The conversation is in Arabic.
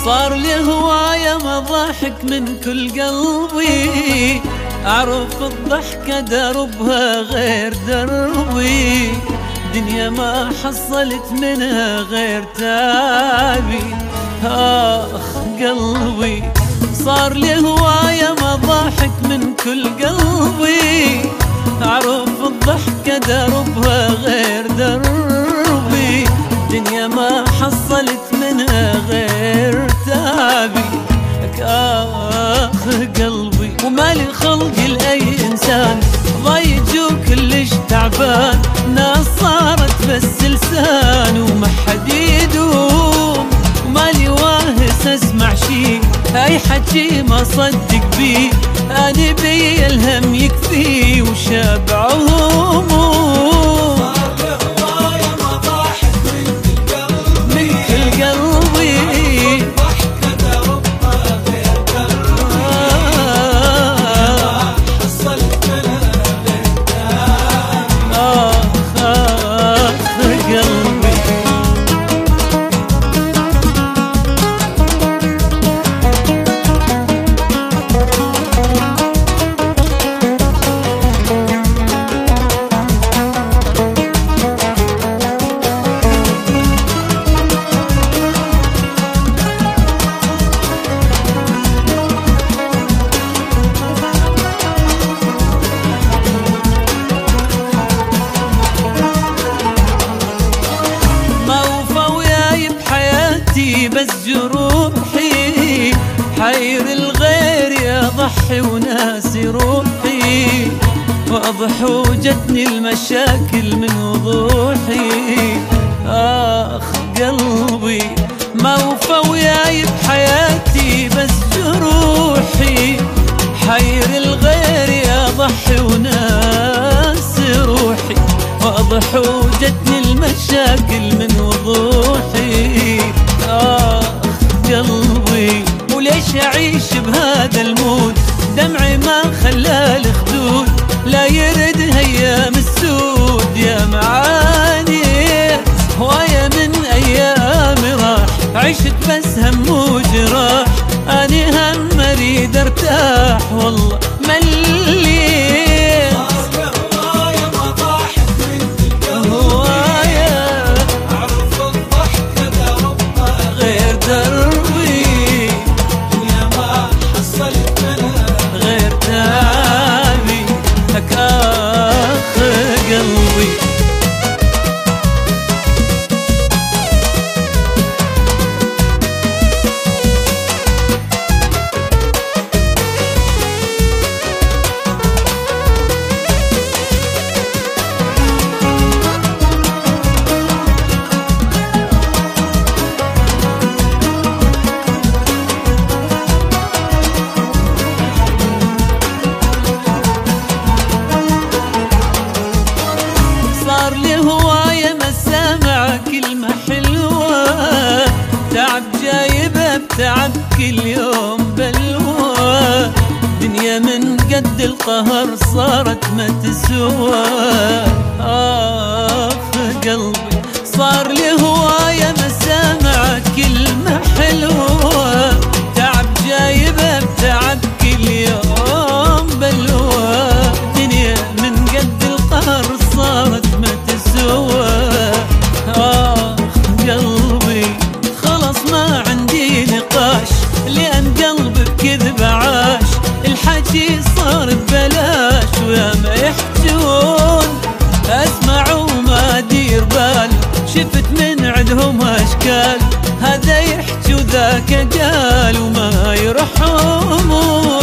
صار لي هواية مضاحك من كل قلبي، أعرف الضحكة دربها غير دربي، دنيا ما حصلت منها غير تعبي. آخ قلبي صار لي هواية مضاحك من كل قلبي، أعرف الضحكة دربها غير دربي، دنيا ما حصلت منها غير تعبي. آخ قلبي ومالي خلق لأي إنسان ضايج وكلش تعبان، ناس صارت بس لسان وما حد يدوم، ومالي واهس اسمع شي اي حكي ما صدق بيه، أنا بي الهم يكفي وشابع هموم. بس جروحي حير الغير يضحي وناسي روحي، واضح وجتني المشاكل من وضوحي. آخ قلبي ما وفى وياي بحياتي بس جروحي، حير الغير يضحي وناسي روحي، واضح وجتني المشاكل من وضوحي. آخ قلبي وليش أعيش بهذا المود، دمعي ما خلى الخدود لا يرد هيام السود. يا معاني هواية من أيام راح، عشت بس هم وجراح، أنا هم أريد أرتاح والله مليت. صار لي هواية ما سامع كلمة حلوة، تعب جايبه بتعب كل يوم بلوى، دنيا من قد القهر صارت ما تسوى. آخ قلبي صار لي هواية ما سامع كلمة حلوة، تعب جايبه بتعب كل يوم بلوى، دنيا من قد القهر صارت ما تسوى. آخ قلبي خلص ما عندي نقاش، لأن قلبي بكذب عاش، الحكي صار ببلاش ويا ما يحجون، أسمع وما أدير بال، شفت من عندهم أشكال، هذا يحكي وذاك قال وما يرحمون.